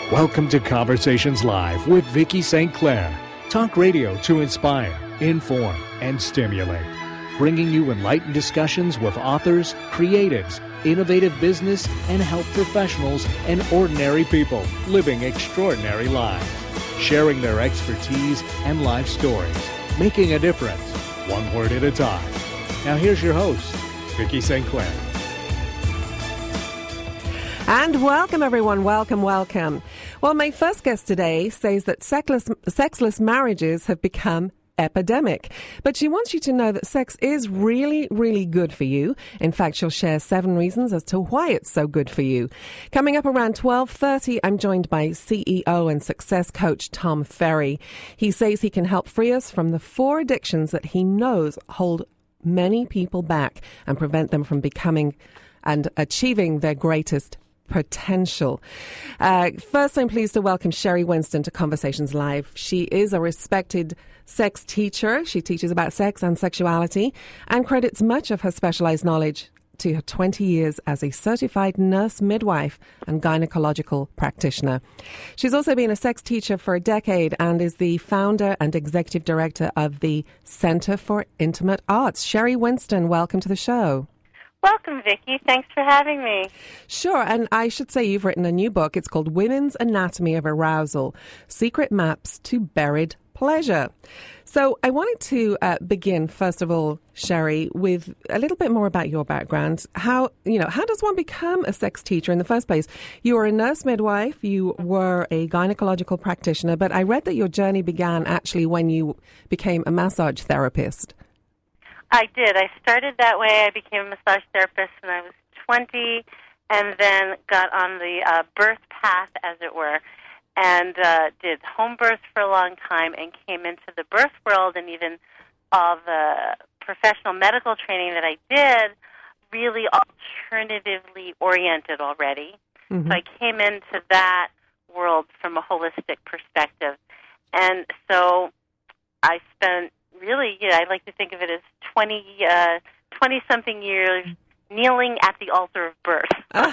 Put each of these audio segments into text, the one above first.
Welcome to Conversations Live with Vicki St. Clair. Talk radio to inspire, inform, and stimulate. Bringing you enlightened discussions with authors, creatives, innovative business and health professionals, and ordinary people living extraordinary lives. Sharing their expertise and life stories. Making a difference, one word at a time. Now here's your host, Vicki St. Clair. And welcome, everyone. Welcome. Well, my first guest today says that sexless marriages have become epidemic. But she wants you to know that sex is really, really good for you. In fact, she'll share 7 reasons as to why it's so good for you. Coming up around 12:30, I'm joined by CEO and success coach Tom Ferry. He says he can help free us from the 4 addictions that he knows hold many people back and prevent them from becoming and achieving their greatest potential. First, I'm pleased to welcome Sherry Winston to Conversations Live. She is a respected sex teacher. She teaches about sex and sexuality and credits much of her specialized knowledge to her 20 years as a certified nurse midwife and gynecological practitioner. She's also been a sex teacher for a decade and is the founder and executive director of the Center for Intimate Arts. Sherry Winston, welcome to the show. Welcome, Vicki. Thanks for having me. Sure, and I should say you've written a new book. It's called Women's Anatomy of Arousal, Secret Maps to Buried Pleasure. So I wanted to begin, first of all, Sherry, with a little bit more about your background. How does one become a sex teacher in the first place? You were a nurse midwife, you were a gynecological practitioner, but I read that your journey began actually when you became a massage therapist. I did. I started that way. I became a massage therapist when I was 20 and then got on the birth path, as it were, and did home birth for a long time and came into the birth world, and even all the professional medical training that I did, really alternatively oriented already. Mm-hmm. So I came into that world from a holistic perspective. And so I spent really, I like to think of it as 20-something years kneeling at the altar of birth.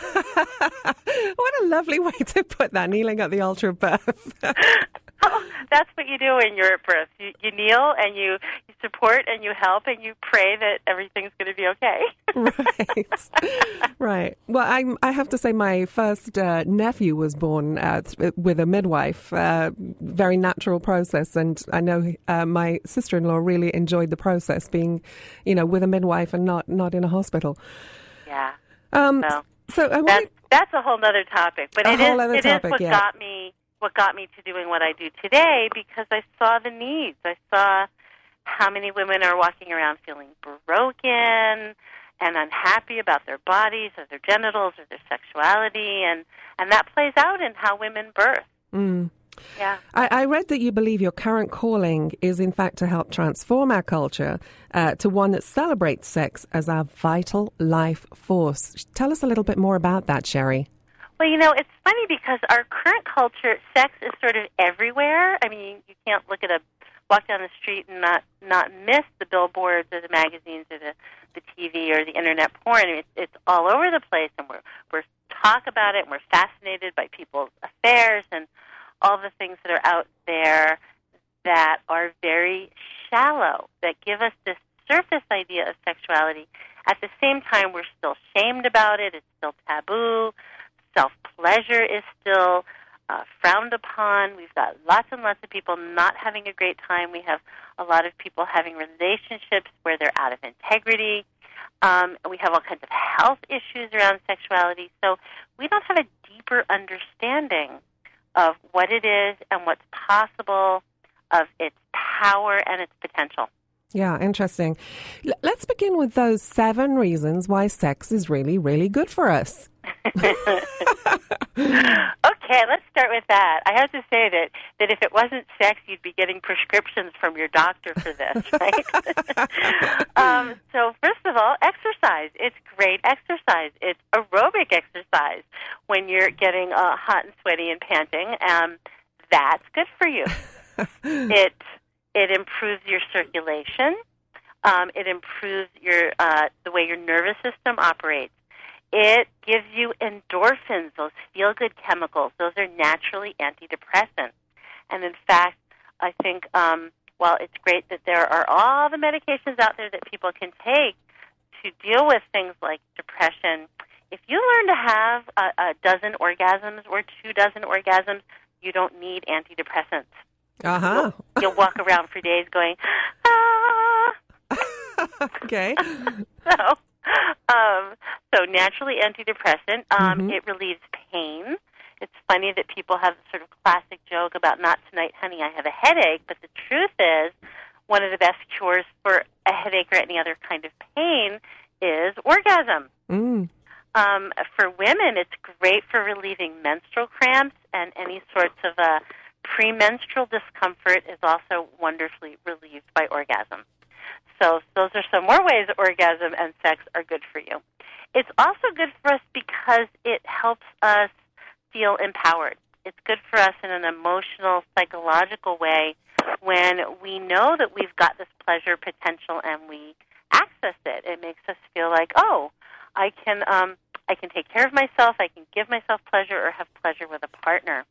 What a lovely way to put that, kneeling at the altar of birth. Oh, that's what you do when you're at birth. You kneel and you support and you help and you pray that everything's going to be okay. Right. Well, I have to say my first nephew was born with a midwife, very natural process. And I know my sister-in-law really enjoyed the process, being, with a midwife and not in a hospital. Yeah. So that's a whole other topic. But it is what got me to doing what I do today, because I saw the needs. I saw how many women are walking around feeling broken and unhappy about their bodies or their genitals or their sexuality, and that plays out in how women birth. Mm. Yeah. I read that you believe your current calling is, in fact, to help transform our culture to one that celebrates sex as our vital life force. Tell us a little bit more about that, Sherry. Well, it's funny because our current culture, sex is sort of everywhere. I mean, you can't walk down the street and not miss the billboards or the magazines or the TV or the internet porn. I mean, it's all over the place, and we're talk about it, and we're fascinated by people's affairs and all the things that are out there that are very shallow, that give us this surface idea of sexuality. At the same time, we're still shamed about it. It's still taboo. Self-pleasure is still frowned upon. We've got lots and lots of people not having a great time. We have a lot of people having relationships where they're out of integrity. We have all kinds of health issues around sexuality. So we don't have a deeper understanding of what it is and what's possible, of its power and its potential. Yeah, interesting. Let's begin with those 7 reasons why sex is really, really good for us. Okay, let's start with that. I have to say that if it wasn't sex, you'd be getting prescriptions from your doctor for this, right? So first of all, exercise. It's great exercise. It's aerobic exercise when you're getting hot and sweaty and panting. That's good for you. It improves your circulation. It improves the way your nervous system operates. it gives you endorphins, those feel-good chemicals. Those are naturally antidepressants. And in fact, I think while it's great that there are all the medications out there that people can take to deal with things like depression, if you learn to have a dozen orgasms or 24 orgasms, you don't need antidepressants. Uh-huh. You'll walk around for days going, ah. Okay. So naturally antidepressant. It relieves pain. It's funny that people have a sort of classic joke about not tonight, honey, I have a headache. But the truth is, one of the best cures for a headache or any other kind of pain is orgasm. For women, it's great for relieving menstrual cramps, and any sorts of premenstrual discomfort is also wonderfully relieved by orgasm. So those are some more ways orgasm and sex are good for you. It's also good for us because it helps us feel empowered. It's good for us in an emotional, psychological way when we know that we've got this pleasure potential and we access it. It makes us feel like, oh, I can take care of myself, I can give myself pleasure or have pleasure with a partner.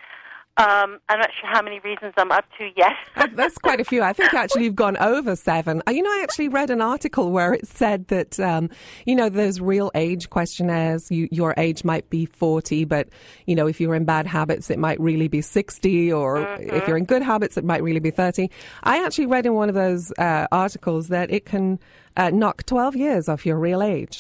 I'm not sure how many reasons I'm up to yet. That's quite a few. I think actually you've gone over 7. I actually read an article where it said that, those real age questionnaires, your age might be 40, but, if you're in bad habits, it might really be 60, or if you're in good habits, it might really be 30. I actually read in one of those articles that it can knock 12 years off your real age.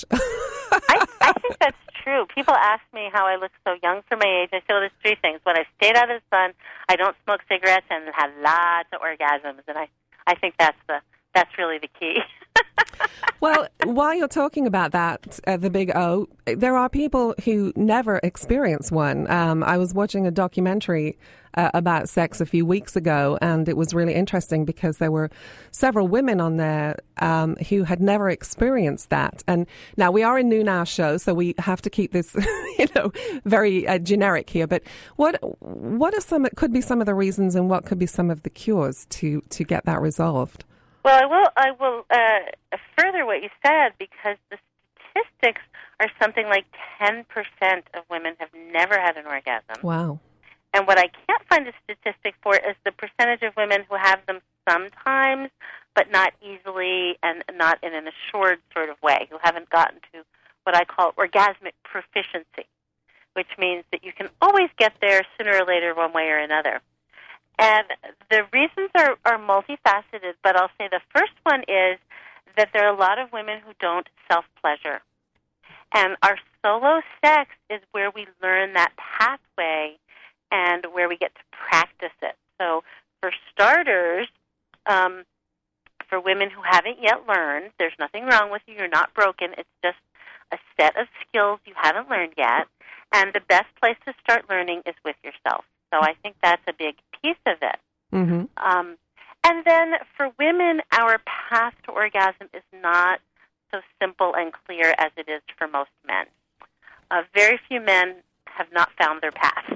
I think that's true. People ask me how I look so young for my age. I say, well, there's 3 things. When I stayed out of the sun, I don't smoke cigarettes, and have lots of orgasms. And I think that's really the key. Well, while you're talking about that, the big O, there are people who never experience one. I was watching a documentary about sex a few weeks ago, and it was really interesting because there were several women on there who had never experienced that. And now we are a New Now show, so we have to keep this, very generic here. But what are could be some of the reasons, and what could be some of the cures to get that resolved? Well, I will further what you said, because the statistics are something like 10% of women have never had an orgasm. Wow. And what I can't find a statistic for is the percentage of women who have them sometimes, but not easily and not in an assured sort of way, who haven't gotten to what I call orgasmic proficiency, which means that you can always get there sooner or later one way or another. And the reasons are multifaceted, but I'll say the first one is that there are a lot of women who don't self-pleasure. And our solo sex is where we learn that pathway and where we get to practice it. So for starters, for women who haven't yet learned, there's nothing wrong with you. You're not broken. It's just a set of skills you haven't learned yet. And the best place to start learning is with yourself. So I think that's a big piece of it. Mm-hmm. And then for women, our path to orgasm is not so simple and clear as it is for most men. Very few men have not found their path.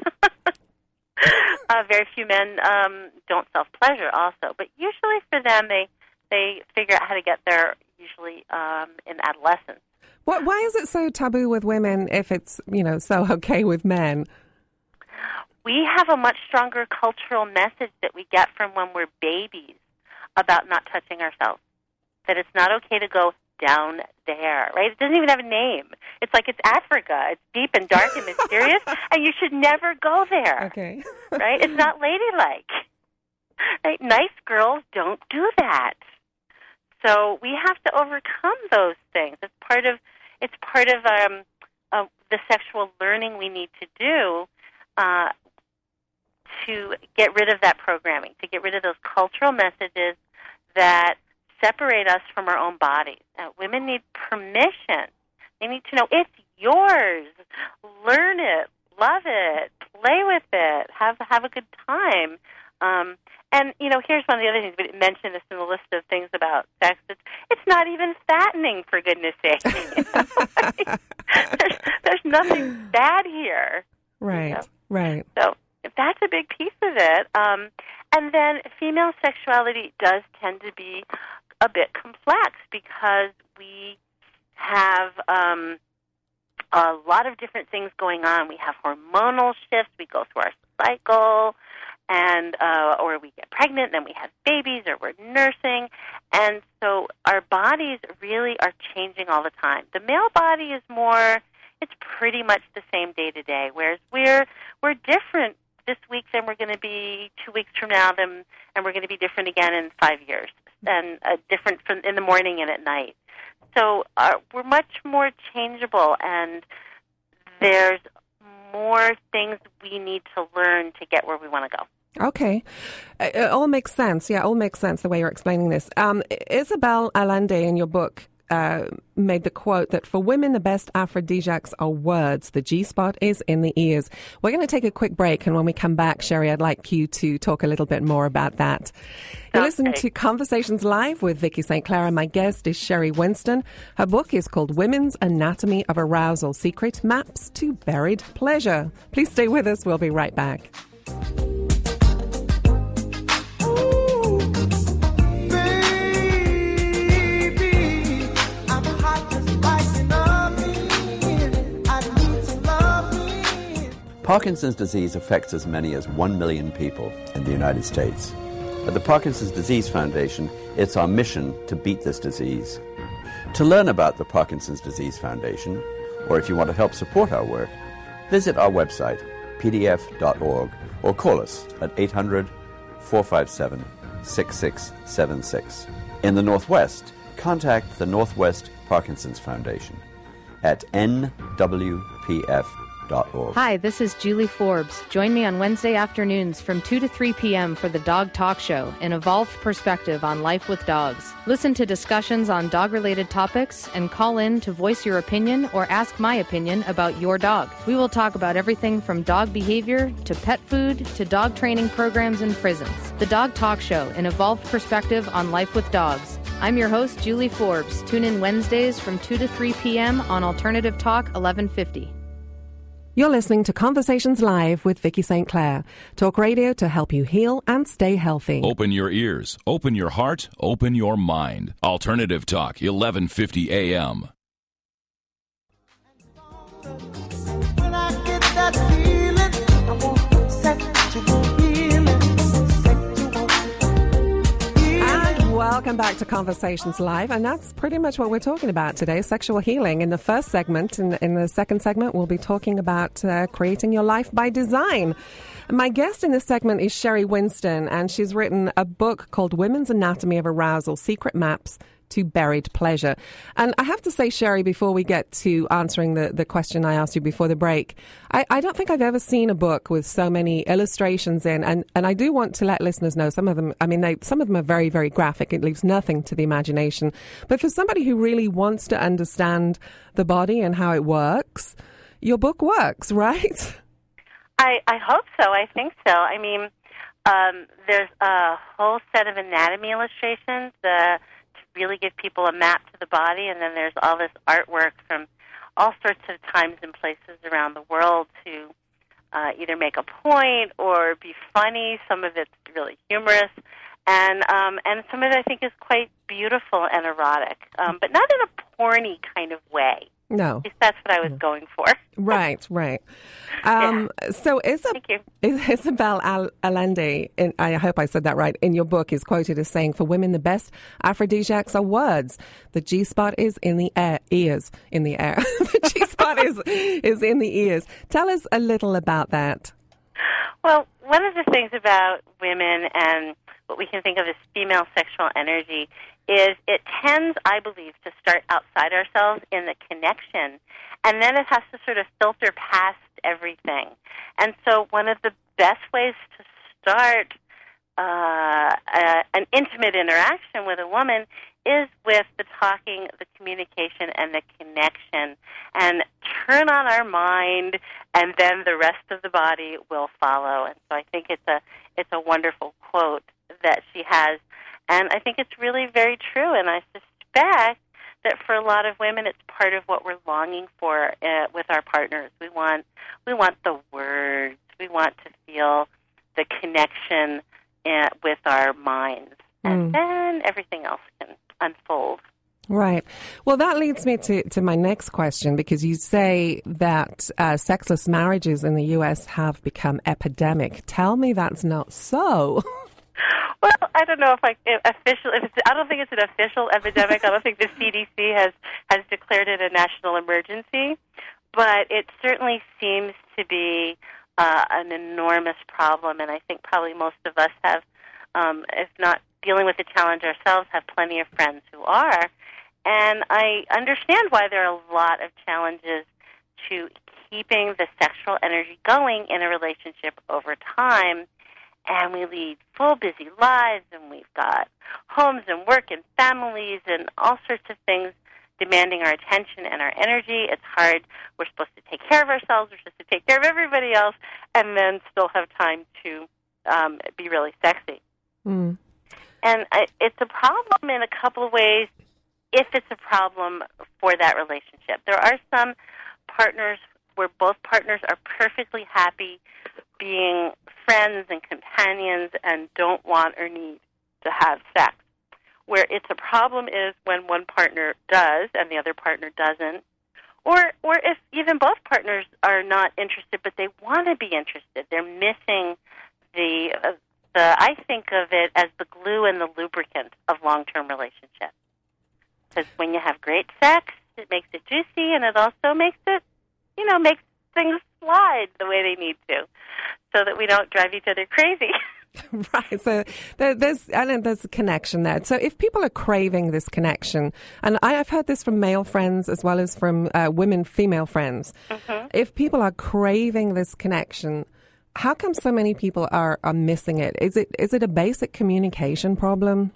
Very few men don't self-pleasure also. But usually for them, they figure out how to get there usually in adolescence. Why is it so taboo with women if it's, so okay with men? We have a much stronger cultural message that we get from when we're babies about not touching ourselves, that it's not okay to go down there, right? It doesn't even have a name. It's like it's Africa. It's deep and dark and mysterious, and you should never go there. Okay. Right? It's not ladylike. Right? Nice girls don't do that. So we have to overcome those things. It's part of the sexual learning we need to do to get rid of that programming, to get rid of those cultural messages that separate us from our own bodies. Women need permission. They need to know it's yours. Learn it, love it, play with it, have a good time. And here's one of the other things. We mentioned this in the list of things about sex. It's not even fattening, for goodness sake. There's nothing bad here. Right. Right. So that's a big piece of it. And then female sexuality does tend to be a bit complex because we have a lot of different things going on. We have hormonal shifts. We go through our cycle, and or we get pregnant, then we have babies, or we're nursing. And so our bodies really are changing all the time. The male body is more, it's pretty much the same day to day, whereas we're different this week than we're going to be 2 weeks from now, and we're going to be different again in 5 years, and different from in the morning and at night. So we're much more changeable, and there's more things we need to learn to get where we want to go. Okay. It all makes sense. Yeah, it all makes sense the way you're explaining this. Isabel Allende in your book made the quote that for women, the best aphrodisiacs are words. The G-spot is in the ears. We're going to take a quick break, and when we come back, Sherry, I'd like you to talk a little bit more about that. You're listening to Conversations Live with Vicki St. Clair, and my guest is Sherry Winston. Her book is called Women's Anatomy of Arousal, Secret Maps to Buried Pleasure. Please stay with us. We'll be right back. Parkinson's disease affects as many as 1 million people in the United States. At the Parkinson's Disease Foundation, it's our mission to beat this disease. To learn about the Parkinson's Disease Foundation, or if you want to help support our work, visit our website, pdf.org, or call us at 800-457-6676. In the Northwest, contact the Northwest Parkinson's Foundation at nwpf.org. Hi, this is Julie Forbes. Join me on Wednesday afternoons from 2 to 3 p.m. for the Dog Talk Show, an evolved perspective on life with dogs. Listen to discussions on dog-related topics and call in to voice your opinion or ask my opinion about your dog. We will talk about everything from dog behavior to pet food to dog training programs in prisons. The Dog Talk Show, an evolved perspective on life with dogs. I'm your host, Julie Forbes. Tune in Wednesdays from 2 to 3 p.m. on Alternative Talk 1150. You're listening to Conversations Live with Vicki St. Clair. Talk radio to help you heal and stay healthy. Open your ears, open your heart, open your mind. Alternative Talk, 1150 AM. When I get that feeling, I want sexual healing. And welcome back to Conversations Live, and that's pretty much what we're talking about today, sexual healing. In the first segment, in the second segment, we'll be talking about creating your life by design. My guest in this segment is Sherry Winston, and she's written a book called Women's Anatomy of Arousal, Secret Maps to Buried Pleasure. And I have to say, Sherry, before we get to answering the question I asked you before the break, I don't think I've ever seen a book with so many illustrations in, and I do want to let listeners know some of them, some of them are very, very graphic. It leaves nothing to the imagination. But for somebody who really wants to understand the body and how it works, your book works, right? I hope so. I think so. I mean, there's a whole set of anatomy illustrations to really give people a map to the body, and then there's all this artwork from all sorts of times and places around the world to either make a point or be funny. Some of it's really humorous, and some of it I think is quite beautiful and erotic, but not in a porny kind of way. No. At least that's what I was going for. Right. So Isabel Allende, I hope I said that right, in your book is quoted as saying, for women, the best aphrodisiacs are words. The G-spot is in the ears. The G-spot is in the ears. Tell us a little about that. Well, one of the things about women and what we can think of as female sexual energy is it tends, I believe, to start outside ourselves in the connection, and then it has to sort of filter past everything. And so one of the best ways to start an intimate interaction with a woman is with the talking, the communication, and the connection, and turn on our mind, and then the rest of the body will follow. And so I think it's a wonderful quote that she has. And I think it's really very true, and I suspect that for a lot of women, it's part of what we're longing for with our partners. We want the words. We want to feel the connection with our minds, and then everything else can unfold. Right. Well, that leads me to my next question, because you say that sexless marriages in the U.S. have become epidemic. Tell me that's not so. Well, I don't know if I don't think it's an official epidemic. I don't think the CDC has declared it a national emergency, but it certainly seems to be an enormous problem, and I think probably most of us have, if not dealing with the challenge ourselves, have plenty of friends who are. And I understand why there are a lot of challenges to keeping the sexual energy going in a relationship over time. And we lead full, busy lives, and we've got homes and work and families and all sorts of things demanding our attention and our energy. It's hard. We're supposed to take care of ourselves. We're supposed to take care of everybody else, and then still have time to be really sexy. Mm. And it's a problem in a couple of ways if it's a problem for that relationship. There are some partners where both partners are perfectly happy being friends and companions and don't want or need to have sex. Where it's a problem is when one partner does and the other partner doesn't, or if even both partners are not interested but they want to be interested. They're missing the I think of it as the glue and the lubricant of long-term relationships. Because when you have great sex, it makes it juicy, and it also makes it, makes things slide the way they need to, so that we don't drive each other crazy. Right. So there's a connection there. So if people are craving this connection, and I've heard this from male friends as well as from female friends, if people are craving this connection, how come so many people are missing it? Is it a basic communication problem?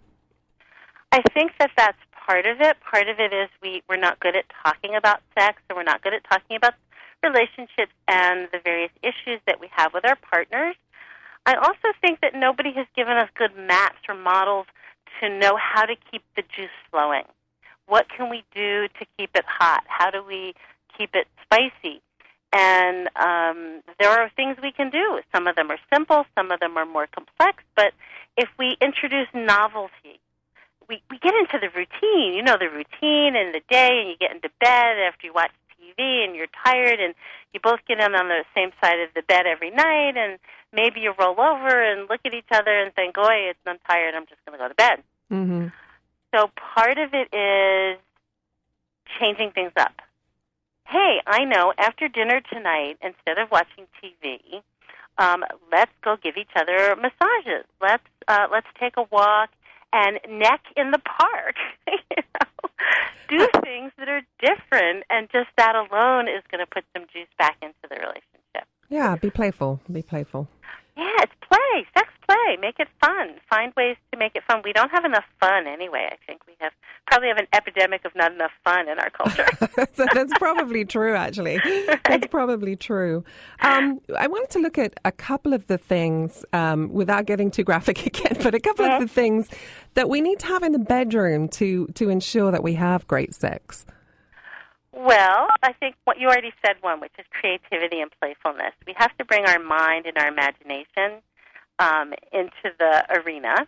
I think that's part of it. Part of it is we're not good at talking about sex, and we're not good at talking about relationships and the various issues that we have with our partners. I also think that nobody has given us good maps or models to know how to keep the juice flowing. What can we do to keep it hot? How do we keep it spicy? And there are things we can do. Some of them are simple, some of them are more complex, but if we introduce novelty, we get into the routine, the routine in the day, and you get into bed after you watch TV and you're tired, and you both get in on the same side of the bed every night, and maybe you roll over and look at each other and think, I'm tired, I'm just going to go to bed. Mm-hmm. So part of it is changing things up. Hey, I know, after dinner tonight, instead of watching TV, let's go give each other massages. Let's take a walk and neck in the park. Do things that are different, and just that alone is going to put some juice back into the relationship. Yeah, be playful. Be playful. Yeah, it's play. Sex play. Make it fun. Find ways to make it fun. We don't have enough fun anyway. I think we probably have an epidemic of not enough fun in our culture. So that's probably true, actually. That's probably true. I wanted to look at a couple of the things, without getting too graphic again, but a couple of the things that we need to have in the bedroom to ensure that we have great sex. Well, I think what you already said one, which is creativity and playfulness. We have to bring our mind and our imagination into the arena.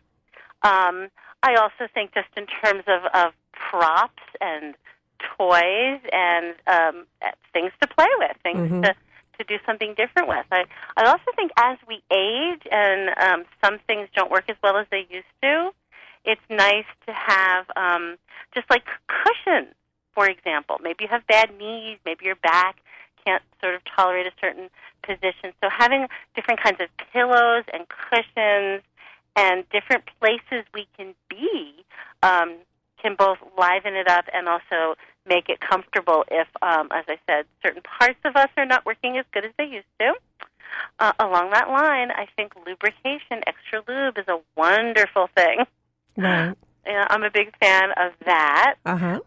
I also think just in terms of props and toys and things to play with, things to do something different with. I also think as we age and some things don't work as well as they used to, it's nice to have just like cushions. For example, maybe you have bad knees, maybe your back can't sort of tolerate a certain position. So having different kinds of pillows and cushions and different places we can be can both liven it up and also make it comfortable if, as I said, certain parts of us are not working as good as they used to. Along that line, I think lubrication, extra lube, is a wonderful thing. Right. I'm a big fan of that. Uh-huh.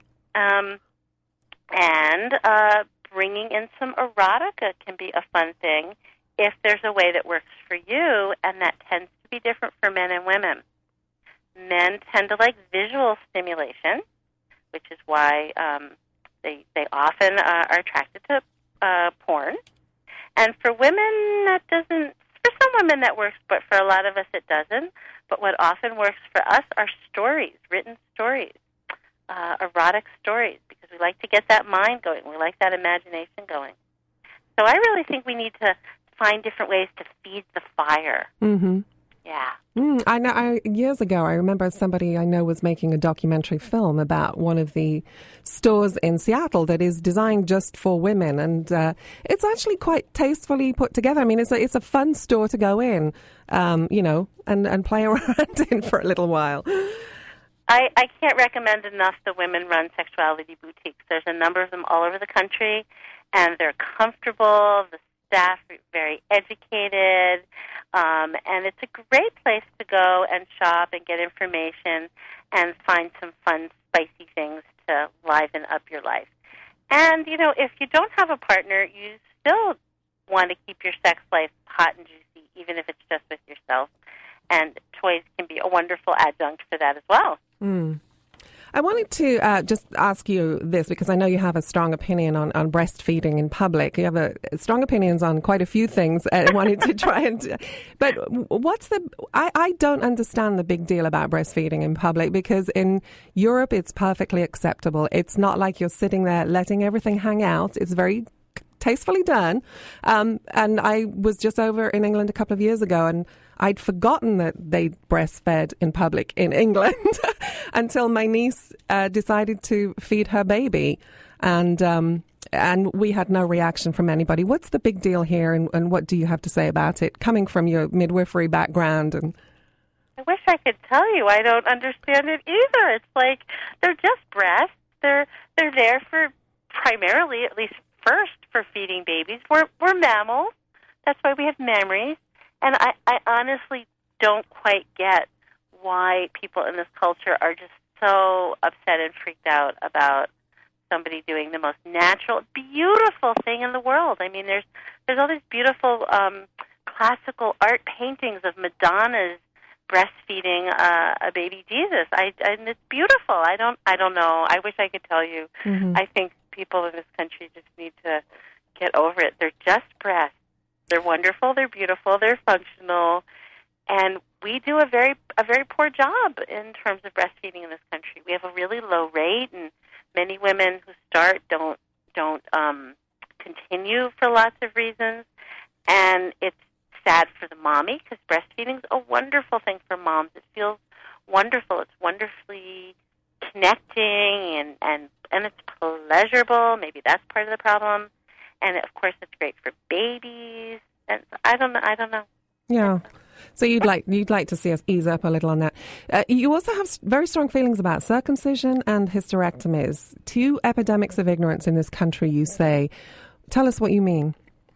And bringing in some erotica can be a fun thing if there's a way that works for you, and that tends to be different for men and women. Men tend to like visual stimulation, which is why they often are attracted to porn. And for women, that doesn't. For some women that works, but for a lot of us it doesn't. But what often works for us are stories, written stories. erotic stories because we like to get that mind going. We like that imagination going. So I really think we need to find different ways to feed the fire. Mm-hmm. Yeah. I know. Years ago, I remember somebody I know was making a documentary film about one of the stores in Seattle that is designed just for women, and it's actually quite tastefully put together. I mean, it's a fun store to go in, and play around in for a little while. I can't recommend enough the women-run sexuality boutiques. There's a number of them all over the country, and they're comfortable. The staff are very educated, and it's a great place to go and shop and get information and find some fun, spicy things to liven up your life. And, if you don't have a partner, you still want to keep your sex life hot and juicy, even if it's just with yourself. And toys can be a wonderful adjunct for that as well. Mm. I wanted to just ask you this, because I know you have a strong opinion on breastfeeding in public. You have strong opinions on quite a few things. I wanted to try and... But I don't understand the big deal about breastfeeding in public, because in Europe it's perfectly acceptable. It's not like you're sitting there letting everything hang out. It's very tastefully done. And I was just over in England a couple of years ago, and I'd forgotten that they breastfed in public in England until my niece decided to feed her baby, and we had no reaction from anybody. What's the big deal here, and what do you have to say about it, coming from your midwifery background? And I wish I could tell you. I don't understand it either. It's like they're just breasts. They're there for primarily, at least first, for feeding babies. We're mammals. That's why we have memories. And I honestly don't quite get why people in this culture are just so upset and freaked out about somebody doing the most natural, beautiful thing in the world. I mean, there's all these beautiful classical art paintings of Madonna's breastfeeding a baby Jesus. And it's beautiful. I don't know. I wish I could tell you. Mm-hmm. I think people in this country just need to get over it. They're just breasts. They're wonderful, they're beautiful, they're functional, and we do a very poor job in terms of breastfeeding in this country. We have a really low rate, and many women who start don't continue for lots of reasons, and it's sad for the mommy, because breastfeeding is a wonderful thing for moms. It feels wonderful. It's wonderfully connecting, and it's pleasurable. Maybe that's part of the problem. And, of course, it's great for babies. And I don't know. Yeah. So you'd like to see us ease up a little on that. You also have very strong feelings about circumcision and hysterectomies. Two epidemics of ignorance in this country, you say. Tell us what you mean.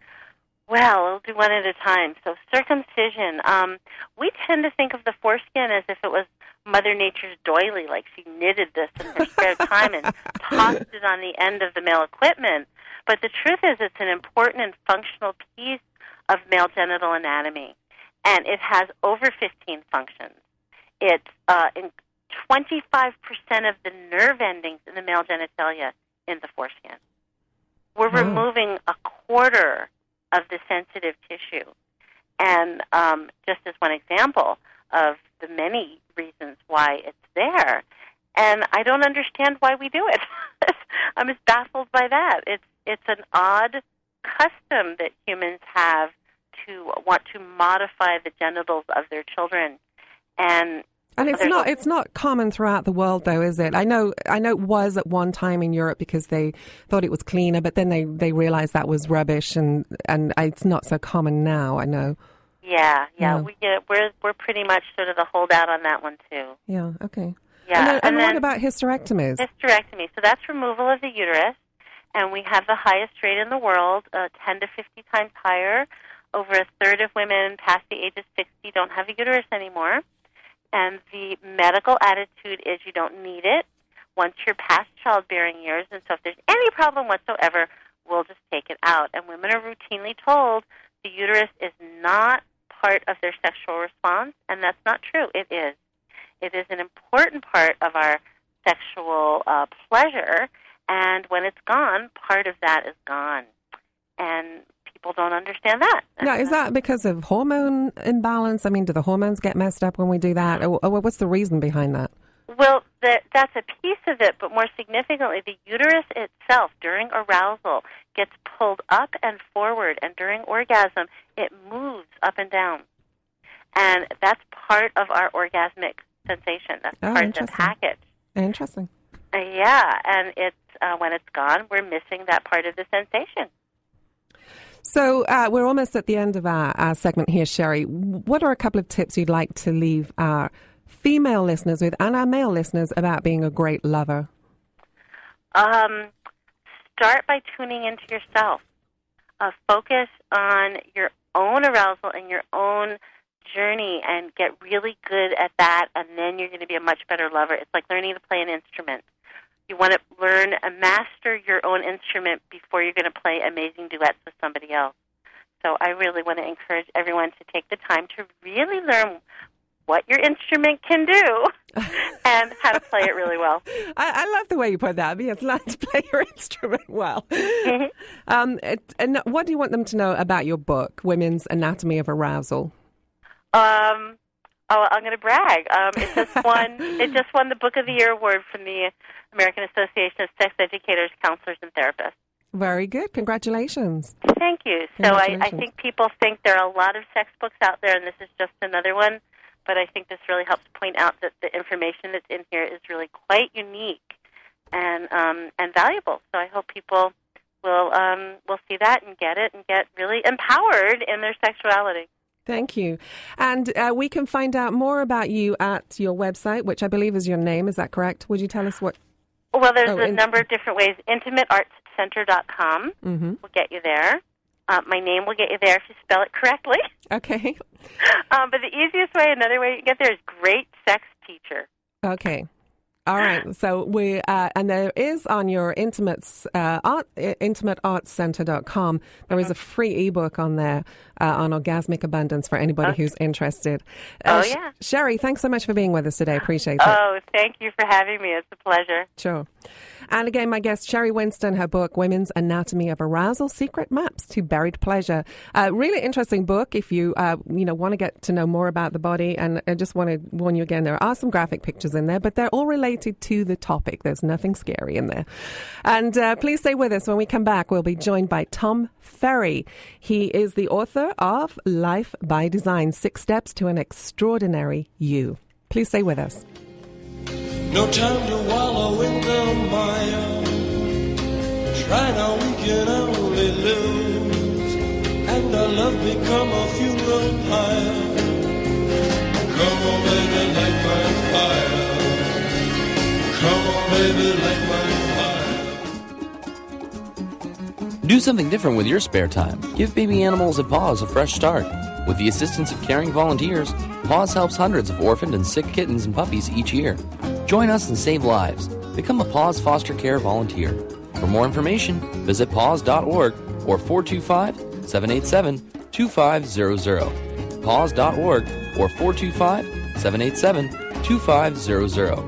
Well, we'll do one at a time. So circumcision. We tend to think of the foreskin as if it was Mother Nature's doily, like she knitted this in her spare time and tossed it on the end of the male equipment. But the truth is it's an important and functional piece of male genital anatomy, and it has over 15 functions. It's in 25% of the nerve endings in the male genitalia in the foreskin. We're removing a quarter of the sensitive tissue. And just as one example of the many reasons why it's there, and I don't understand why we do it. I'm just baffled by that. It's an odd custom that humans have to want to modify the genitals of their children, and it's not common throughout the world, though, is it? I know it was at one time in Europe because they thought it was cleaner, but then they realized that was rubbish, and it's not so common now. I know. Yeah. We're pretty much sort of the holdout on that one too. Yeah. Okay. Yeah. And then what about hysterectomies? Hysterectomy. So that's removal of the uterus. And we have the highest rate in the world, 10 to 50 times higher. Over a third of women past the age of 60 don't have a uterus anymore. And the medical attitude is you don't need it once you're past childbearing years. And so if there's any problem whatsoever, we'll just take it out. And women are routinely told the uterus is not part of their sexual response, and that's not true. It is. It is an important part of our sexual pleasure. And when it's gone, part of that is gone. And people don't understand that. Now, is that because of hormone imbalance? I mean, do the hormones get messed up when we do that? Or what's the reason behind that? Well, that's a piece of it, but more significantly, the uterus itself during arousal gets pulled up and forward, and during orgasm, it moves up and down. And that's part of our orgasmic sensation. That's part of the package. Interesting. Yeah, and it's when it's gone, we're missing that part of the sensation. So we're almost at the end of our segment here, Sherry. What are a couple of tips you'd like to leave our female listeners with and our male listeners about being a great lover? Start by tuning into yourself. Focus on your own arousal and your own journey and get really good at that, and then you're going to be a much better lover. It's like learning to play an instrument. You want to learn and master your own instrument before you're going to play amazing duets with somebody else. So I really want to encourage everyone to take the time to really learn what your instrument can do and how to play it really well. I love the way you put that. Yes, learn to play your instrument well. And what do you want them to know about your book, Women's Anatomy of Arousal? I'm going to brag. It just won the Book of the Year award from the American Association of Sex Educators, Counselors, and Therapists. Very good. Congratulations. Thank you. So I think people think there are a lot of sex books out there, and this is just another one. But I think this really helps point out that the information that's in here is really quite unique and valuable. So I hope people will see that and get it and get really empowered in their sexuality. Thank you. And we can find out more about you at your website, which I believe is your name. Is that correct? Would you tell us what? Well, there's a number of different ways. IntimateArtsCenter.com will get you there. My name will get you there if you spell it correctly. Okay. But the easiest way, another way you can get there is Great Sex Teacher. Okay. All right. So and there is on your IntimateArtsCenter.com, there is a free ebook on there on orgasmic abundance for anybody who's interested. Yeah. Sherry, thanks so much for being with us today. Appreciate it. Oh, thank you for having me. It's a pleasure. Sure. And again, my guest, Sherry Winston, her book, Women's Anatomy of Arousal, Secret Maps to Buried Pleasure. Really interesting book if you want to get to know more about the body. And I just want to warn you again, there are some graphic pictures in there, but they're all related to the topic. There's nothing scary in there. And please stay with us. When we come back, we'll be joined by Tom Ferry. He is the author of Life by Design, 6 Steps to an Extraordinary You. Please stay with us. No time to wallow in the mire. Try now, we can only lose. And our love become a funeral pyre. Come on, baby, light my fire. Come on, baby, light my fire. Do something different with your spare time. Give baby animals at Paws a fresh start. With the assistance of caring volunteers, Paws helps hundreds of orphaned and sick kittens and puppies each year. Join us and save lives. Become a Paws foster care volunteer. For more information, visit paws.org or 425-787-2500. paws.org or 425-787-2500.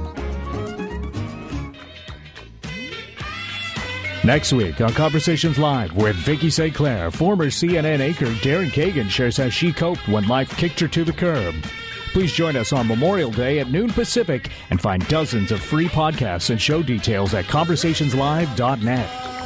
Next week on Conversations Live with Vicki St. Clair, former CNN anchor Darren Kagan shares how she coped when life kicked her to the curb. Please join us on Memorial Day at noon Pacific and find dozens of free podcasts and show details at conversationslive.net.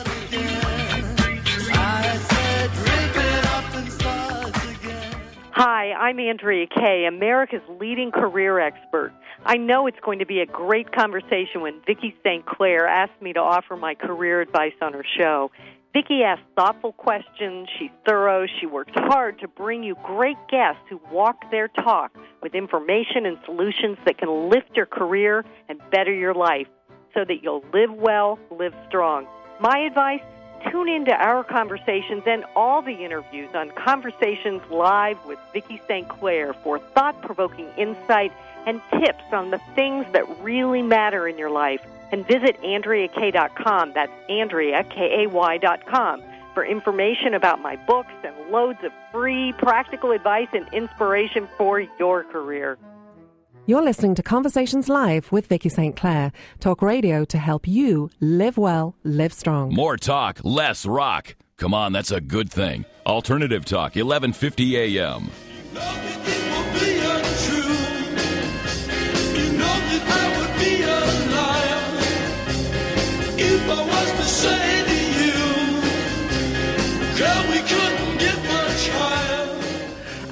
Hi, I'm Andrea Kay, America's leading career expert. I know it's going to be a great conversation when Vicki St. Clair asked me to offer my career advice on her show. Vicki asks thoughtful questions, she's thorough, she works hard to bring you great guests who walk their talk with information and solutions that can lift your career and better your life so that you'll live well, live strong. My advice? Tune into our conversations and all the interviews on Conversations Live with Vicki St. Clair for thought-provoking insight and tips on the things that really matter in your life. And visit AndreaKay.com, that's Andrea, K-A-Y.com, for information about my books and loads of free practical advice and inspiration for your career. You're listening to Conversations Live with Vicki St. Clair. Talk radio to help you live well, live strong. More talk, less rock. Come on, that's a good thing. Alternative Talk, 1150 a.m. You know that it will be untrue. You know that I would be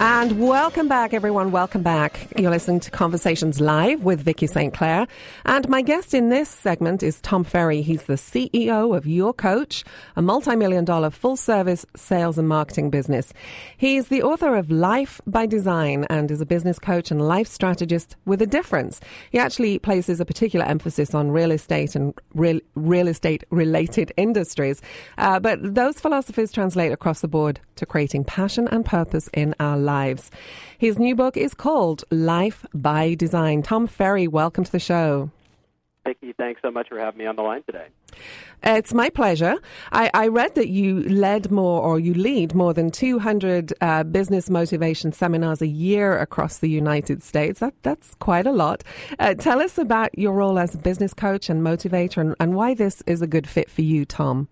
And welcome back, everyone. Welcome back. You're listening to Conversations Live with Vicky St. Clair. And my guest in this segment is Tom Ferry. He's the CEO of Your Coach, a multi-million-dollar full-service sales and marketing business. He's the author of Life by Design and is a business coach and life strategist with a difference. He actually places a particular emphasis on real estate and real estate-related industries. But those philosophies translate across the board to creating passion and purpose in our lives. His new book is called Life by Design. Tom Ferry, welcome to the show. Vicki, thanks so much for having me on the line today. It's my pleasure. I read that you lead more than 200 business motivation seminars a year across the United States. That's quite a lot. Tell us about your role as a business coach and motivator and why this is a good fit for you, Tom.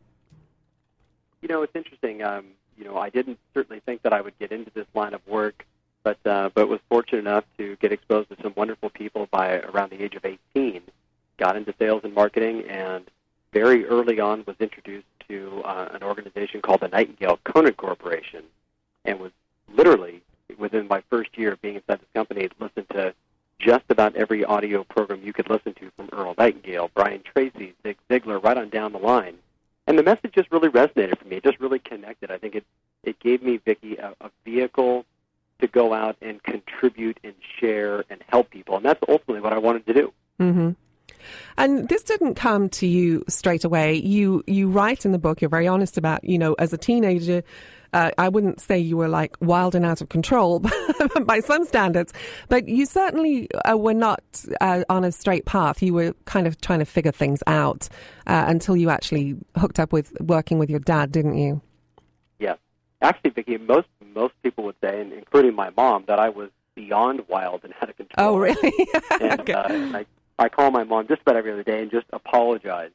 You know, it's interesting. I didn't certainly think that I would get into this line of work, but was fortunate enough to get exposed to some wonderful people by around the age of 18. Got into sales and marketing, and very early on was introduced to an organization called the Nightingale Conant Corporation, and was literally, within my first year of being inside this company, listened to just about every audio program you could listen to, from Earl Nightingale, Brian Tracy, Zig Ziglar, right on down the line. And the message just really resonated for me. It just really connected. I think it gave me, Vicki, a vehicle to go out and contribute and share and help people. And that's ultimately what I wanted to do. Mm-hmm. And this didn't come to you straight away. You write in the book, you're very honest about, as a teenager, I wouldn't say you were like wild and out of control by some standards, but you certainly were not on a straight path. You were kind of trying to figure things out until you actually hooked up with working with your dad, didn't you? Yes. Actually, Vicki, most people would say, and including my mom, that I was beyond wild and out of control. Oh, really? And okay. I call my mom just about every other day and just apologize.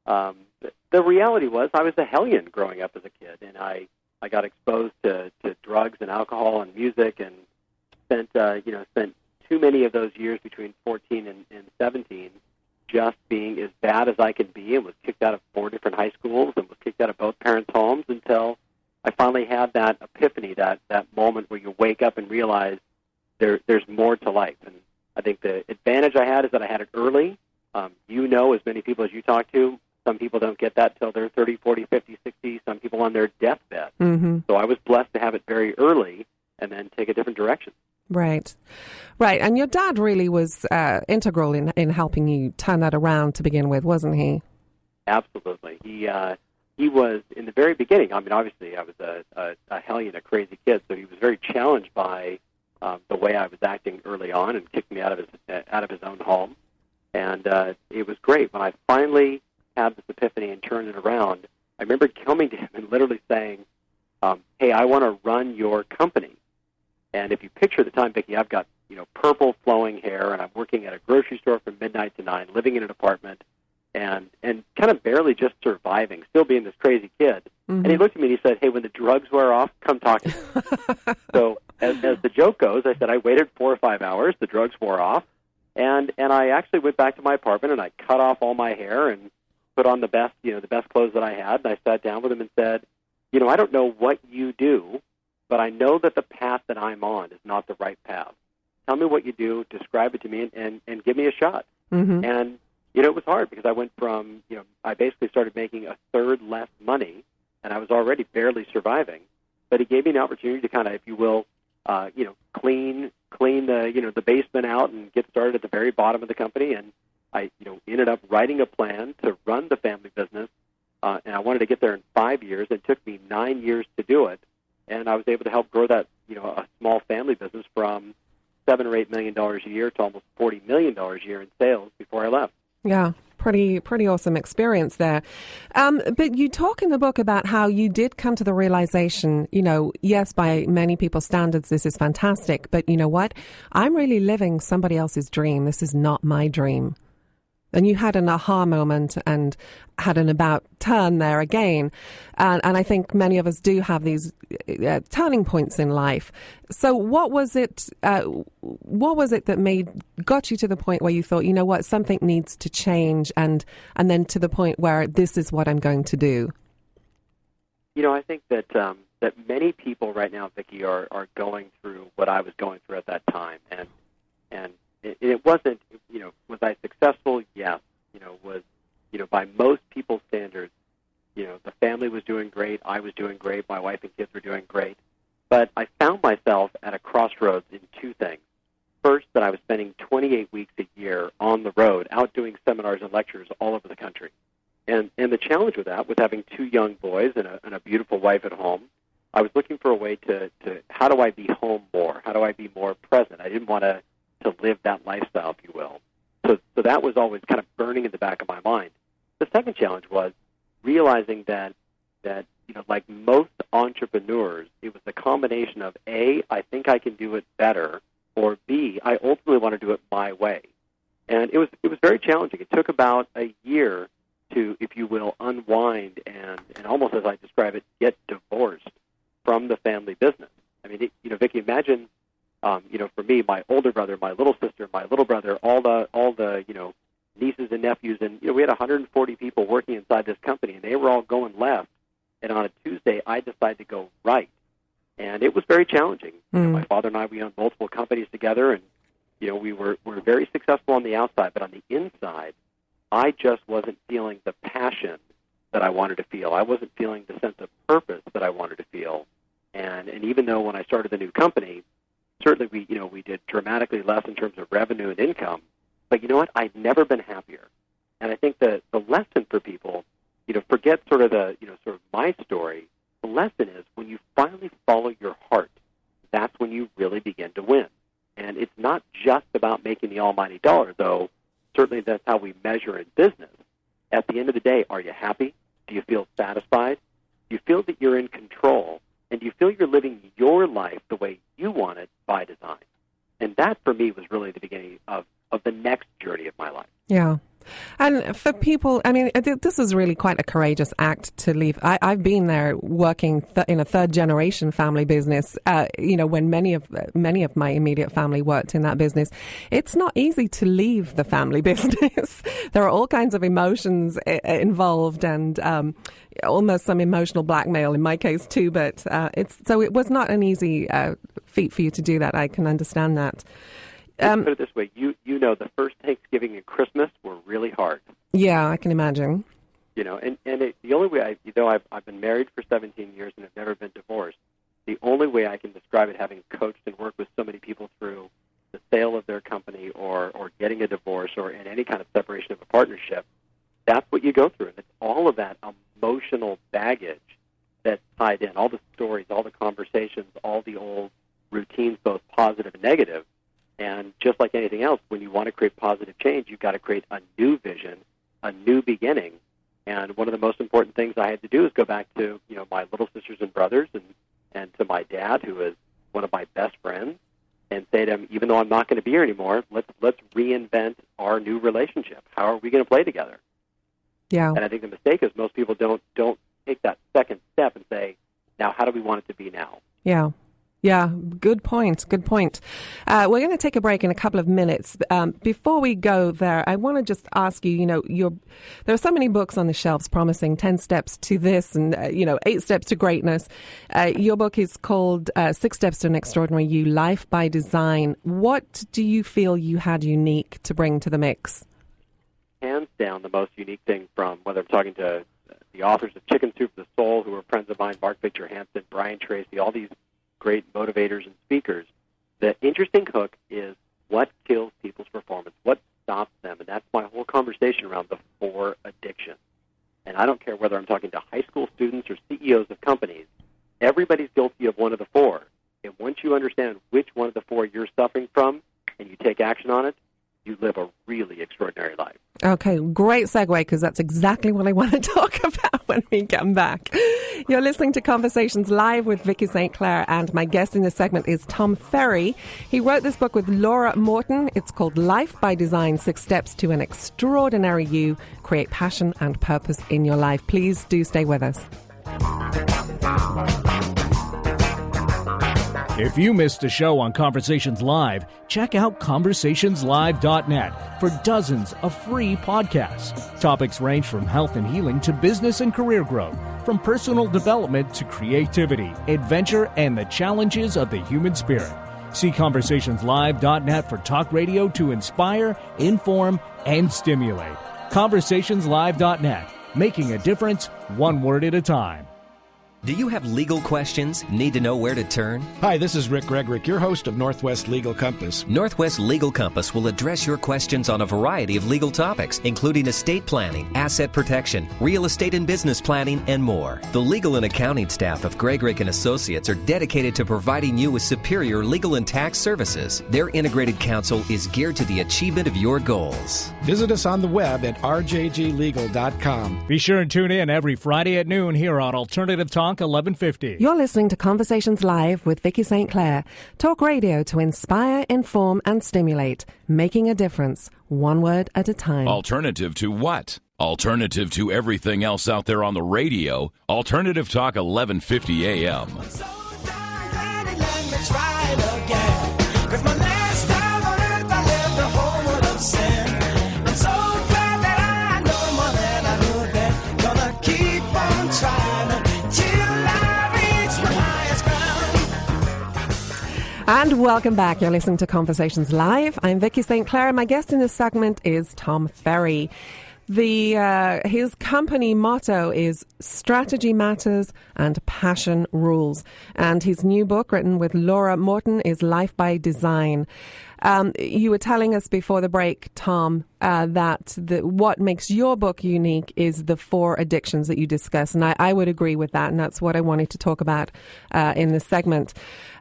The reality was I was a hellion growing up as a kid, and I got exposed to drugs and alcohol and music, and spent too many of those years between 14 and 17 just being as bad as I could be, and was kicked out of 4 different high schools and was kicked out of both parents' homes until I finally had that epiphany, that moment where you wake up and realize there's more to life. And I think the advantage I had is that I had it early. As many people as you talk to, some people don't get that till they're 30, 40, 50, 60, some people on their deathbed. Mm-hmm. So I was blessed to have it very early and then take a different direction. Right. And your dad really was integral in helping you turn that around to begin with, wasn't he? Absolutely. He was, in the very beginning, I mean, obviously I was a hellion, a crazy kid, so he was very challenged by the way I was acting early on, and kicked me out of his own home. And it was great. When I finally had this epiphany and turned it around, I remember coming to him and literally saying, hey, I want to run your company. And if you picture the time, Vicki, I've got purple flowing hair, and I'm working at a grocery store from midnight to 9, living in an apartment, and kind of barely just surviving, still being this crazy kid. Mm-hmm. And he looked at me and he said, hey, when the drugs wear off, come talk to me. So as the joke goes, I said I waited 4 or 5 hours, the drugs wore off, and I actually went back to my apartment and I cut off all my hair and put on the best clothes that I had, and I sat down with him and said, I don't know what you do, but I know that the path that I'm on is not the right path. Tell me what you do, describe it to me, and give me a shot. Mm-hmm. And, it was hard because I went from, I basically started making a third less money, and I was already barely surviving. But he gave me an opportunity to kind of, if you will, clean the basement out and get started at the very bottom of the company. And I, ended up writing a plan to run the family business, and I wanted to get there in 5 years. It took me 9 years to do it, and I was able to help grow that, a small family business from $7 or $8 million a year to almost $40 million a year in sales before I left. Yeah, pretty awesome experience there. But you talk in the book about how you did come to the realization, yes, by many people's standards, this is fantastic, but you know what? I'm really living somebody else's dream. This is not my dream. And you had an aha moment and had an about turn there again. And I think many of us do have these turning points in life. So what was it that got you to the point where you thought, you know what, something needs to change, and then to the point where this is what I'm going to do? I think that that many people right now, Vicki, are going through what I was going through at that time. And it wasn't, was I successful? Yes. Was, by most people's standards, the family was doing great. I was doing great. My wife and kids were doing great. But I found myself at a crossroads in two things. First, that I was spending 28 weeks a year on the road, out doing seminars and lectures all over the country. And the challenge with that, with having two young boys and a beautiful wife at home, I was looking for a way to how do I be home more? How do I be more present? I didn't want to live that lifestyle, if you will. So that was always kind of burning in the back of my mind. The second challenge was realizing that like most entrepreneurs, it was the combination of A, I think I can do it better, or B, I ultimately want to do it my way. And it was very challenging. It took about a year to, if you will, unwind and almost as I describe it, get divorced from the family business. I mean, Vicki, imagine, for me, my older brother, my little sister, my little brother, all the nieces and nephews, and we had 140 people working inside this company, and they were all going left. And on a Tuesday, I decided to go right, and it was very challenging. My father and I, we owned multiple companies together, and we were very successful on the outside, but on the inside, I just wasn't feeling the passion that I wanted to feel. I wasn't feeling the sense of purpose that I wanted to feel, and even though when I started the new company, certainly we did dramatically less in terms of revenue and income, but you know what? I've never been happier, and I think the lesson for people, forget sort of my story. The lesson is when you finally follow your heart, that's when you really begin to win. And it's not just about making the almighty dollar, though certainly that's how we measure in business. At the end of the day, are you happy? Do you feel satisfied? Do you feel that you're in control? And do you feel you're living your life the way you want it by design? And that, for me, was really the beginning of the next journey of my life. Yeah. And for people, I mean, this is really quite a courageous act to leave. I've been there working in a third-generation family business, when many of my immediate family worked in that business. It's not easy to leave the family business. There are all kinds of emotions involved and almost some emotional blackmail in my case too, but it was not an easy feat for you to do that. I can understand that. Let's put it this way, the first Thanksgiving and Christmas were really hard. Yeah, I can imagine. The only way, I've been married for 17 years and have never been divorced, the only way I can describe it, having coached and worked with so many people through the sale of their company or getting a divorce or in any kind of separation of a partnership, that's what you go through. And it's all of that emotional baggage that's tied in, all the stories, all the conversations, all the old routines, both positive and negative. And just like anything else, when you want to create positive change, you've got to create a new vision, a new beginning. And one of the most important things I had to do is go back to, my little sisters and brothers and to my dad, who is one of my best friends, and say to him, even though I'm not going to be here anymore, let's reinvent our new relationship. How are we going to play together? Yeah. And I think the mistake is most people don't take that second step and say, now how do we want it to be now? Yeah. Yeah, good point. Good point. We're going to take a break in a couple of minutes. Before we go there, I want to just ask you, there are so many books on the shelves promising 10 steps to this and, 8 steps to greatness. Your book is called 6 Steps to an Extraordinary You, Life by Design. What do you feel you had unique to bring to the mix? Hands down, the most unique thing, from whether I'm talking to the authors of Chicken Soup for the Soul, who are friends of mine, Mark Victor Hansen, Brian Tracy, all these great motivators and speakers, the interesting hook is what kills people's performance, what stops them, and that's my whole conversation around the 4 addictions. And I don't care whether I'm talking to high school students or CEOs of companies, everybody's guilty of one of the 4. And once you understand which one of the 4 you're suffering from and you take action on it, you live a really extraordinary life. Okay, great segue, because that's exactly what I want to talk about when we come back. You're listening to Conversations Live with Vicki St. Clair, and my guest in this segment is Tom Ferry. He wrote this book with Laura Morton. It's called Life by Design, 6 Steps to an Extraordinary You. Create passion and purpose in your life. Please do stay with us. If you missed a show on Conversations Live, check out conversationslive.net for dozens of free podcasts. Topics range from health and healing to business and career growth, from personal development to creativity, adventure, and the challenges of the human spirit. See conversationslive.net for talk radio to inspire, inform, and stimulate. Conversationslive.net, making a difference one word at a time. Do you have legal questions? Need to know where to turn? Hi, this is Rick Gregrick, your host of Northwest Legal Compass. Northwest Legal Compass will address your questions on a variety of legal topics, including estate planning, asset protection, real estate and business planning, and more. The legal and accounting staff of Gregrick and Associates are dedicated to providing you with superior legal and tax services. Their integrated counsel is geared to the achievement of your goals. Visit us on the web at rjglegal.com. Be sure and tune in every Friday at noon here on Alternative Talk 1150. You're listening to Conversations Live with Vicki St. Clair. Talk radio to inspire, inform, and stimulate. Making a difference, one word at a time. Alternative to what? Alternative to everything else out there on the radio. Alternative Talk 1150 AM. And welcome back. You're listening to Conversations Live. I'm Vicki St. Clair. My guest in this segment is Tom Ferry. His company motto is Strategy Matters and Passion Rules. And his new book, written with Laura Morton, is Life by Design. You were telling us before the break, Tom, that what makes your book unique is the 4 addictions that you discuss. And I would agree with that. And that's what I wanted to talk about in this segment.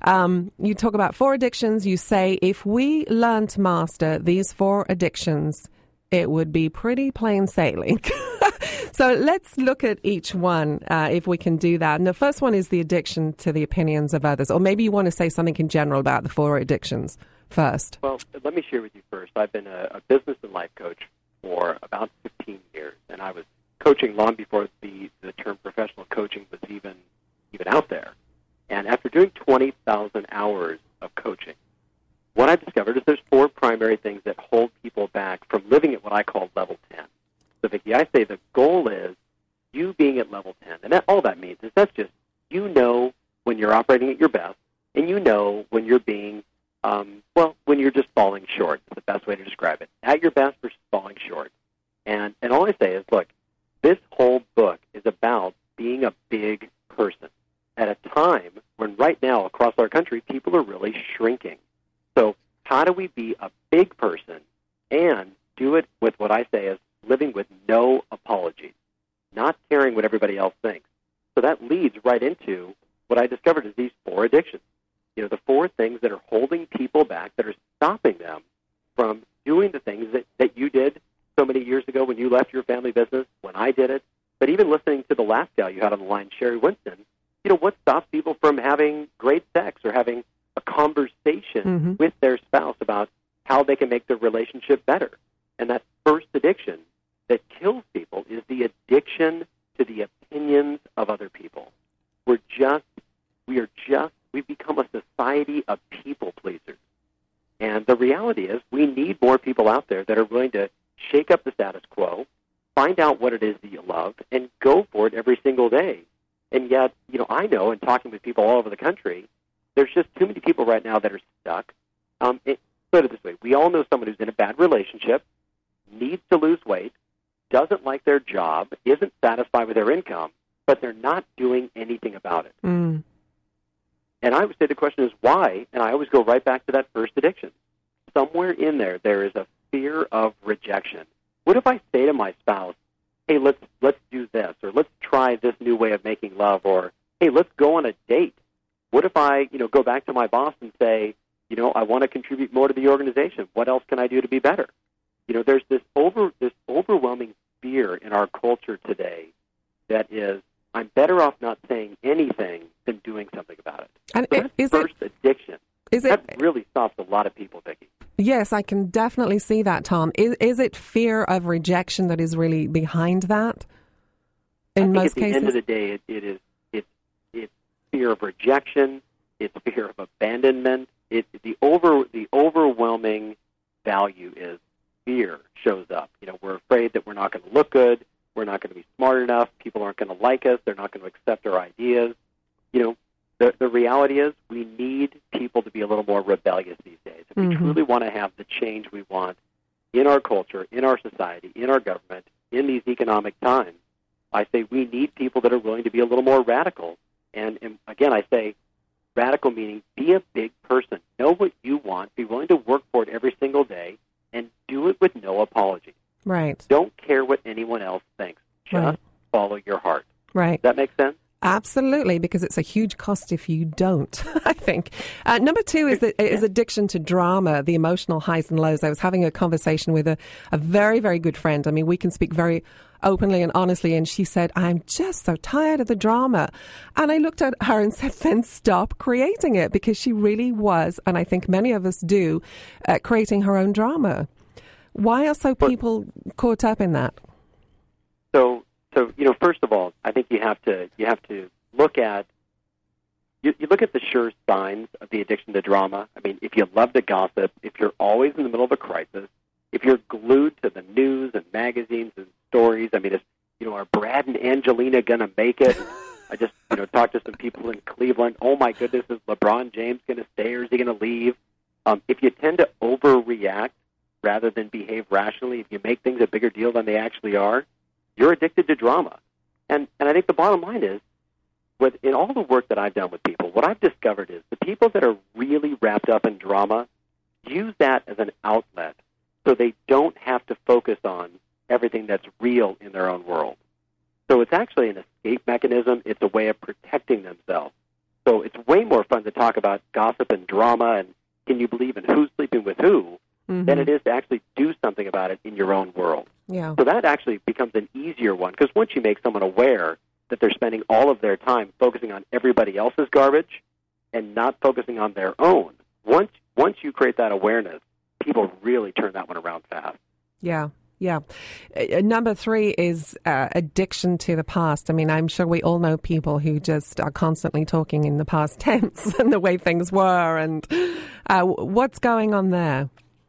You talk about 4 addictions. You say if we learn to master these 4 addictions, it would be pretty plain sailing. So let's look at each one, if we can do that. And the first one is the addiction to the opinions of others. Or maybe you want to say something in general about the 4 addictions first. Well, let me share with you first. I've been a business and life coach for about 15 years, and I was coaching long before the term professional coaching was even out there. And after doing 20,000 hours of coaching, what I discovered is there's 4 primary things that hold people back from living at what I call level 10. So, Vicki, I say the goal is you being at level 10. And all that means is that's just you know when you're operating at your best, and you know when you're being, when you're just falling short. It's the best way to describe it. At your best versus falling short. And all I say is, look, this whole book is about being a big person at a time when right now across our country people are really shrinking. So how do we be a big person and do it with what I say is living with no apologies, not caring what everybody else thinks? So that leads right into what I discovered is these 4 addictions. You know, the 4 things that are holding people back, that are stopping them from doing the things that you did so many years ago when you left your family business, when I did it. But even listening to the last gal you had on the line, Sherry Winston, you know, what stops people from having great sex or having a conversation with their spouse about how they can make their relationship better? And that first addiction that kills people is the addiction to the opinions of other people. We've become a society of people pleasers. And the reality is we need more people out there that are willing to shake up the status quo, find out what it is that you love, and go for it every single day. And yet, you know, I know in talking with people all over the country, there's just too many people right now that are stuck. Put it this way. We all know someone who's in a bad relationship, needs to lose weight, doesn't like their job, isn't satisfied with their income, but they're not doing anything about it. And I would say the question is why? And I always go right back to that first addiction. Somewhere in there is a fear of rejection. What if I say to my spouse, hey, let's do this, or let's try this new way of making love, or hey, let's go on a date? What if I, go back to my boss and say, I want to contribute more to the organization. What else can I do to be better? There's this overwhelming fear in our culture today that is, I'm better off not saying anything than doing something about it. And so that's first addiction. That really stops a lot of people, Vicki. Yes, I can definitely see that, Tom. Is it fear of rejection that is really behind that? In most cases, at the end of the day, it's fear of rejection. It's fear of abandonment. The overwhelming value is fear shows up. We're afraid that we're not going to look good. We're not going to be smart enough. People aren't going to like us. They're not going to accept our ideas. The reality is we need people to be a little more rebellious these days. If we truly want to have the change we want in our culture, in our society, in our government, in these economic times, I say we need people that are willing to be a little more radical. And again, I say radical meaning be a big person. Know what you want. Be willing to work for it every single day and do it with no apology. Right. Don't care what anyone else thinks. Just follow your heart. Right. Does that make sense? Absolutely, because it's a huge cost if you don't, I think. Number 2 is addiction to drama, the emotional highs and lows. I was having a conversation with a very, very good friend. I mean, we can speak very openly and honestly, and she said, I'm just so tired of the drama. And I looked at her and said, then stop creating it, because she really was, and I think many of us do, creating her own drama. Why are so people caught up in that? So first of all, I think you have to look at you look at the sure signs of the addiction to drama. I mean, if you love to gossip, if you're always in the middle of a crisis, if you're glued to the news and magazines and stories. I mean, are Brad and Angelina going to make it? I just talked to some people in Cleveland. Oh my goodness, is LeBron James going to stay or is he going to leave? If you tend to overreact rather than behave rationally, if you make things a bigger deal than they actually are, you're addicted to drama. And I think the bottom line is, in all the work that I've done with people, what I've discovered is the people that are really wrapped up in drama use that as an outlet so they don't have to focus on everything that's real in their own world. So it's actually an escape mechanism. It's a way of protecting themselves. So it's way more fun to talk about gossip and drama and can you believe in who's sleeping with who than it is to actually do something about it in your own world. Yeah. So that actually becomes an easier one, because once you make someone aware that they're spending all of their time focusing on everybody else's garbage and not focusing on their own, once you create that awareness, people really turn that one around fast. Yeah. Yeah. Number 3 is addiction to the past. I mean, I'm sure we all know people who just are constantly talking in the past tense and the way things were. And what's going on there?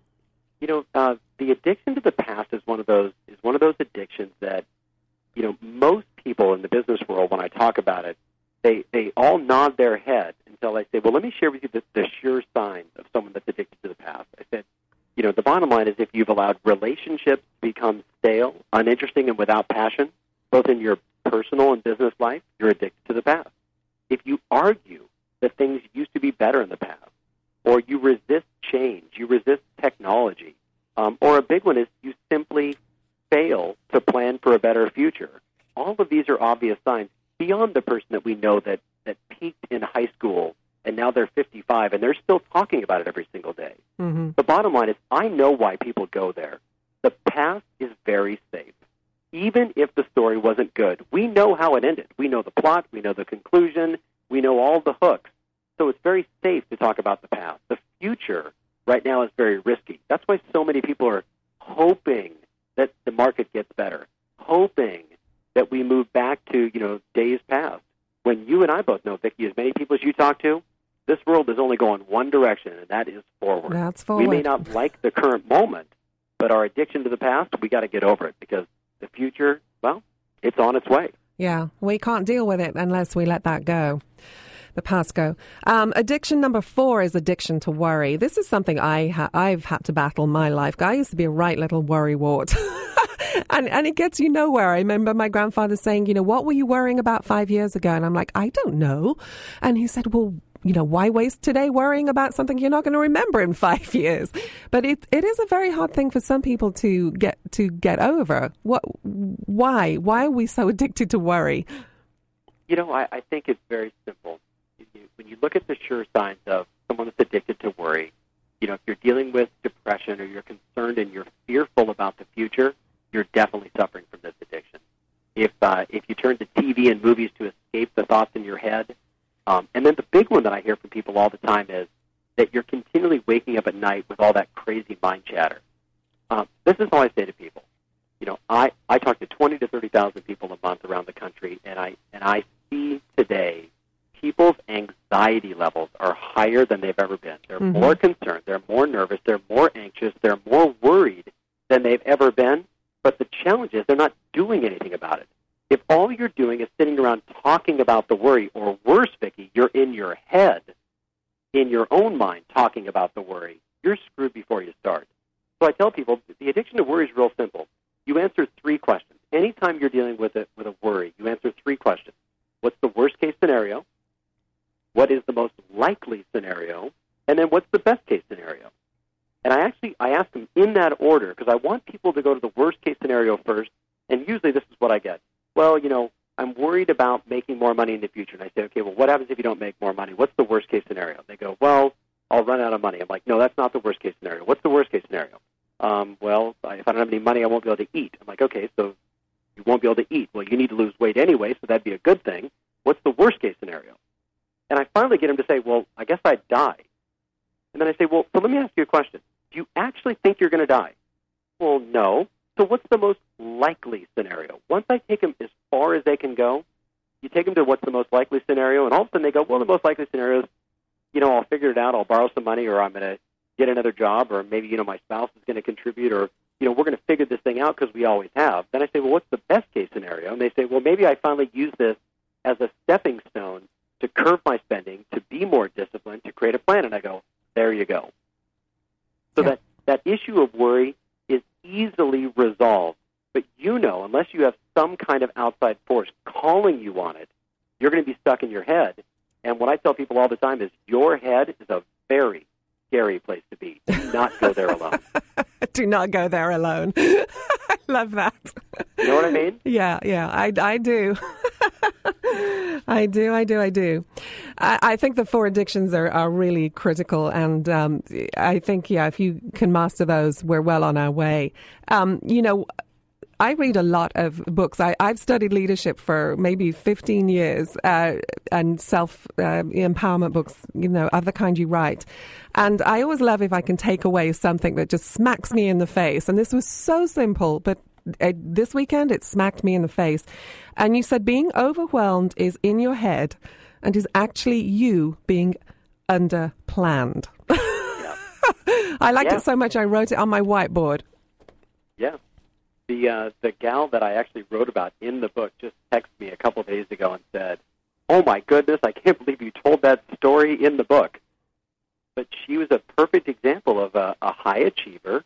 The addiction to the past is one of those addictions that, most people in the business world, when I talk about it, they all nod their head until I say, well, let me share with you the sure signs of someone that's addicted to the past. I said, the bottom line is if you've allowed relationships to become stale, uninteresting, and without passion, both in your personal and business life, you're addicted to the past. If you argue that things used to be better in the past, or you resist change, you resist technology, or a big one is you simply fail to plan for a better future. All of these are obvious signs beyond the person that we know that peaked in high school and now they're 55 and they're still talking about it every single day. The bottom line is I know why people go there. The past is very safe. Even if the story wasn't good, we know how it ended. We know the plot, we know the conclusion, we know all the hooks. So it's very safe to talk about the past. The future right now is very risky. That's why so many people are hoping that the market gets better, hoping that we move back to, days past. When you and I both know, Vicki, as many people as you talk to, this world is only going one direction, and that is forward. That's forward. We may not like the current moment, but our addiction to the past, we got to get over it because the future, well, it's on its way. Yeah, we can't deal with it unless we let that go. The past go. Addiction number 4 is addiction to worry. This is something I've had to battle my life. I used to be a right little worrywart. and it gets you nowhere. I remember my grandfather saying, what were you worrying about 5 years ago? And I'm like, I don't know. And he said, well, why waste today worrying about something you're not going to remember in 5 years? But it is a very hard thing for some people to get over. Why? Why are we so addicted to worry? I think it's very simple. When you look at the sure signs of someone that's addicted to worry, if you're dealing with depression or you're concerned and you're fearful about the future, you're definitely suffering from this addiction. If you turn to TV and movies to escape the thoughts in your head, and then the big one that I hear from people all the time is that you're continually waking up at night with all that crazy mind chatter. This is all I say to people. I talk to 20 to 30,000 people a month around the country, and I see today people's anxiety levels are higher than they've ever been. They're Mm-hmm. more concerned, they're more nervous, they're more anxious, they're more worried than they've ever been. But the challenge is they're not doing anything about it. If all you're doing is sitting around talking about the worry, or worse, Vicki, you're in your head, in your own mind, talking about the worry, you're screwed before you start. So I tell people the addiction to worry is real simple. You answer 3 questions. Anytime you're dealing with a worry, you answer 3 questions. What's the worst case scenario? What is the most likely scenario? And then what's the best case scenario? And I ask them in that order because I want people to go to the worst case scenario first. And usually this is what I get. Well, I'm worried about making more money in the future. And I say, okay, well, what happens if you don't make more money? What's the worst case scenario? They go, well, I'll run out of money. I'm like, no, that's not the worst case scenario. What's the worst case scenario? Well, if I don't have any money, I won't be able to eat. I'm like, okay, so you won't be able to eat. Well, you need to lose weight anyway, so that'd be a good thing. What's the worst case scenario? And I finally get him to say, well, I guess I'd die. And then I say, well, so let me ask you a question. Do you actually think you're going to die? Well, no. So what's the most likely scenario? Once I take them as far as they can go, you take them to what's the most likely scenario, and all of a sudden they go, well, the most likely scenario is, I'll figure it out, I'll borrow some money, or I'm going to get another job, or maybe, my spouse is going to contribute, or, we're going to figure this thing out because we always have. Then I say, well, what's the best case scenario? And they say, well, maybe I finally use this as a stepping stone to curb my spending, to be more disciplined, to create a plan. And I go, there you go. So that issue of worry is easily resolved. But unless you have some kind of outside force calling you on it, you're going to be stuck in your head. And what I tell people all the time is your head is a very scary place to be. Do not go there alone. Do not go there alone. I love that. You know what I mean? Yeah, I do. I do. I think the 4 addictions are really critical, and I think, if you can master those, we're well on our way. I read a lot of books. I've studied leadership for maybe 15 years and self-empowerment books, of the kind you write. And I always love if I can take away something that just smacks me in the face. And this was so simple, but this weekend it smacked me in the face. And you said being overwhelmed is in your head and is actually you being underplanned. I liked it so much I wrote it on my whiteboard. Yeah. The gal that I actually wrote about in the book just texted me a couple of days ago and said, oh, my goodness, I can't believe you told that story in the book. But she was a perfect example of a high achiever,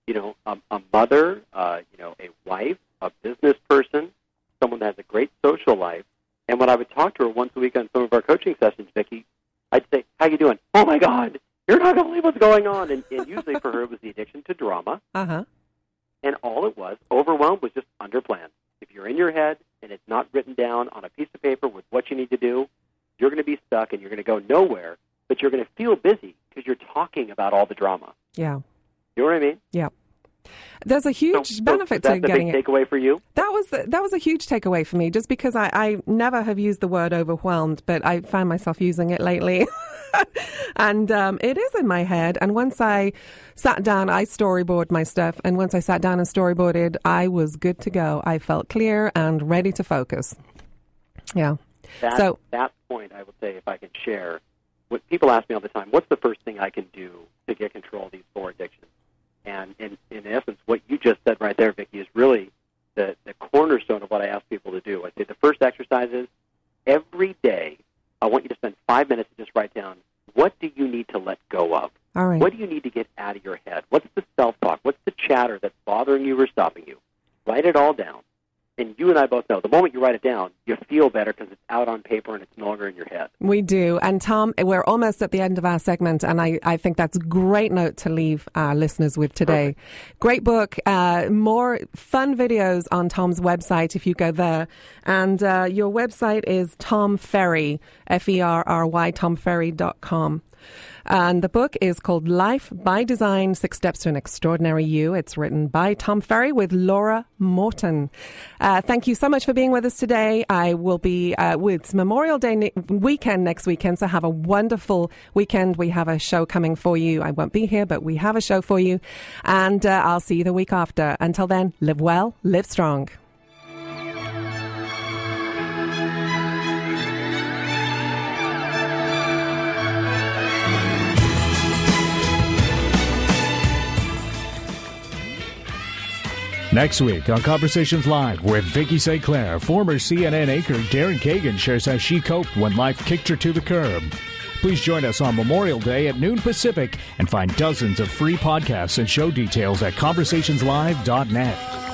a mother, a wife, a business person, someone that has a great social life. And when I would talk to her once a week on some of our coaching sessions, Vicki, I'd say, how you doing? Oh, my God, you're not going to believe what's going on. And usually for her it was the addiction to drama. Uh-huh. And all it was, overwhelmed, was just underplanned. If you're in your head and it's not written down on a piece of paper with what you need to do, you're going to be stuck and you're going to go nowhere, but you're going to feel busy because you're talking about all the drama. Yeah. You know what I mean? Yeah. There's a huge benefit to getting it. That's a big takeaway for you? That was a huge takeaway for me, just because I never have used the word overwhelmed, but I found myself using it lately. And it is in my head. And once I sat down, I storyboard my stuff. And once I sat down and storyboarded, I was good to go. I felt clear and ready to focus. Yeah. That point, I would say, if I can share, what people ask me all the time, what's the first thing I can do to get control of these 4 addictions? And in essence, what you just said right there, Vicki, is really the cornerstone of what I ask people to do. I say the first exercise is every day I want you to spend 5 minutes to just write down, what do you need to let go of? All right. What do you need to get out of your head? What's the self-talk? What's the chatter that's bothering you or stopping you? Write it all down. And you and I both know the moment you write it down, you feel better because it's out on paper and it's no longer in your head. We do. And Tom, we're almost at the end of our segment, and I think that's a great note to leave our listeners with today. Perfect. Great book. More fun videos on Tom's website if you go there. And your website is Tom Ferry, Ferry, tomferry.com. And the book is called Life by Design, 6 Steps to an Extraordinary You. It's written by Tom Ferry with Laura Morton. Thank you so much for being with us today. I will be with Memorial Day weekend next weekend, so have a wonderful weekend. We have a show coming for you. I won't be here, but we have a show for you. And I'll see you the week after. Until then, live well, live strong. Next week on Conversations Live with Vicki St. Clair, former CNN anchor Darren Kagan shares how she coped when life kicked her to the curb. Please join us on Memorial Day at noon Pacific and find dozens of free podcasts and show details at conversationslive.net.